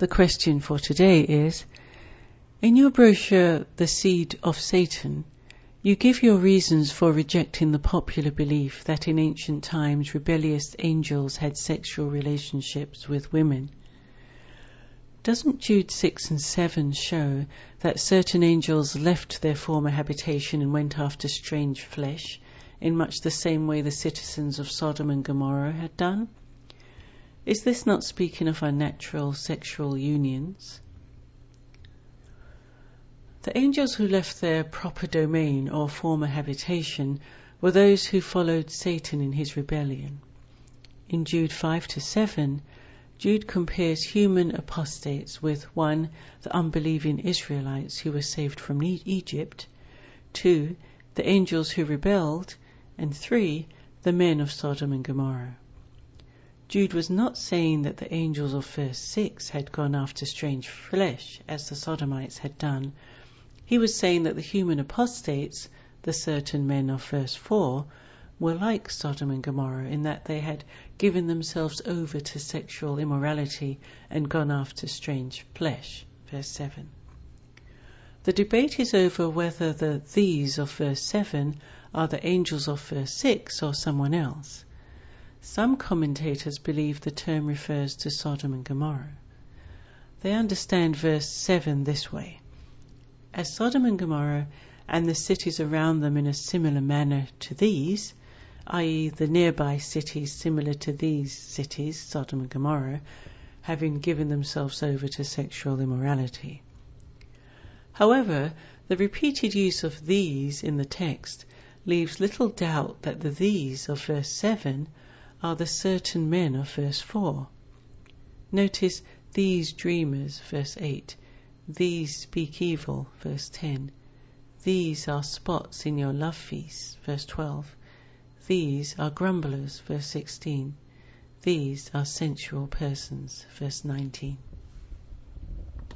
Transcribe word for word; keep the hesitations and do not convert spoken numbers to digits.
The question for today is, in your brochure, The Seed of Satan, you give your reasons for rejecting the popular belief that in ancient times rebellious angels had sexual relationships with women. Doesn't Jude six and seven show that certain angels left their former habitation and went after strange flesh, in much the same way the citizens of Sodom and Gomorrah had done? Is this not speaking of unnatural sexual unions? The angels who left their proper domain or former habitation were those who followed Satan in his rebellion. In Jude five to seven, Jude compares human apostates with one, the unbelieving Israelites who were saved from Egypt, two, the angels who rebelled, and three, the men of Sodom and Gomorrah. Jude was not saying that the angels of verse six had gone after strange flesh as the Sodomites had done. He was saying that the human apostates, the certain men of verse four, were like Sodom and Gomorrah in that they had given themselves over to sexual immorality and gone after strange flesh, verse seven. The debate is over whether the these of verse seven are the angels of verse six or someone else. Some commentators believe the term refers to Sodom and Gomorrah. They understand verse seven this way: as Sodom and Gomorrah and the cities around them in a similar manner to these, that is the nearby cities similar to these cities, Sodom and Gomorrah, having given themselves over to sexual immorality. However, the repeated use of these in the text leaves little doubt that the these of verse seven are the certain men of verse four. Notice these dreamers, verse eight, these speak evil, verse ten, these are spots in your love feasts, verse twelve, these are grumblers, verse sixteen, these are sensual persons, verse nineteen.